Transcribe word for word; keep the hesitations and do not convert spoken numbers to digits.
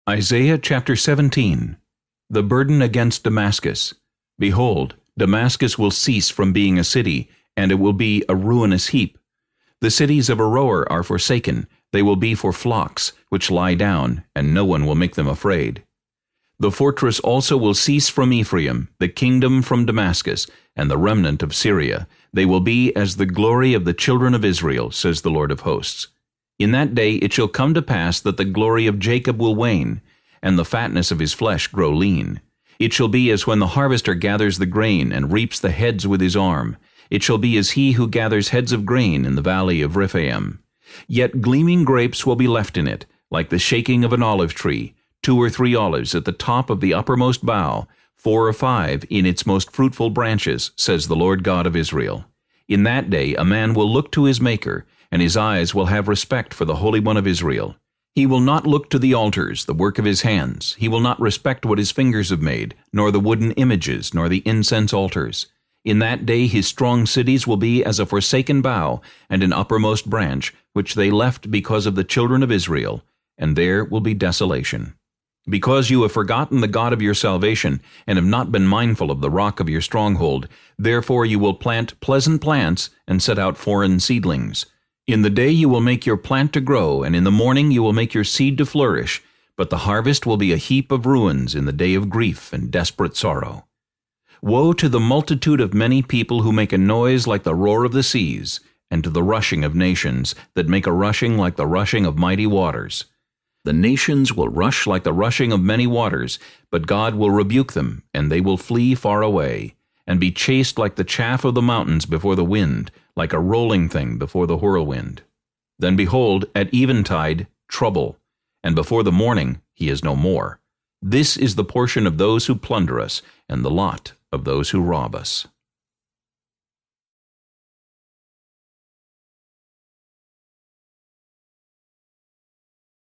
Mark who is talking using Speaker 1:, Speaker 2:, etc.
Speaker 1: Isaiah chapter seventeen. The burden against Damascus. Behold, Damascus will cease from being a city, and it will be a ruinous heap. The cities of Aroer are forsaken, they will be for flocks, which lie down, and no one will make them afraid. The fortress also will cease from Ephraim, the kingdom from Damascus, and the remnant of Syria. They will be as the glory of the children of Israel, says the Lord of hosts. In that day it shall come to pass that the glory of Jacob will wane, and the fatness of his flesh grow lean. It shall be as when the harvester gathers the grain and reaps the heads with his arm. It shall be as he who gathers heads of grain in the valley of Rephaim. Yet gleaming grapes will be left in it, like the shaking of an olive tree, two or three olives at the top of the uppermost bough, four or five in its most fruitful branches, says the Lord God of Israel. In that day a man will look to his Maker, and his eyes will have respect for the Holy One of Israel. He will not look to the altars, the work of his hands. He will not respect what his fingers have made, nor the wooden images, nor the incense altars. In that day his strong cities will be as a forsaken bough, and an uppermost branch, which they left because of the children of Israel, and there will be desolation. Because you have forgotten the God of your salvation, and have not been mindful of the rock of your stronghold, therefore you will plant pleasant plants, and set out foreign seedlings. In the day you will make your plant to grow, and in the morning you will make your seed to flourish, but the harvest will be a heap of ruins in the day of grief and desperate sorrow. Woe to the multitude of many people who make a noise like the roar of the seas, and to the rushing of nations that make a rushing like the rushing of mighty waters. The nations will rush like the rushing of many waters, but God will rebuke them, and they will flee far away, and be chased like the chaff of the mountains before the wind, like a rolling thing before the whirlwind. Then behold, at eventide, trouble, and before the morning he is no more. This is the portion of those who plunder us, and the lot of those who rob us.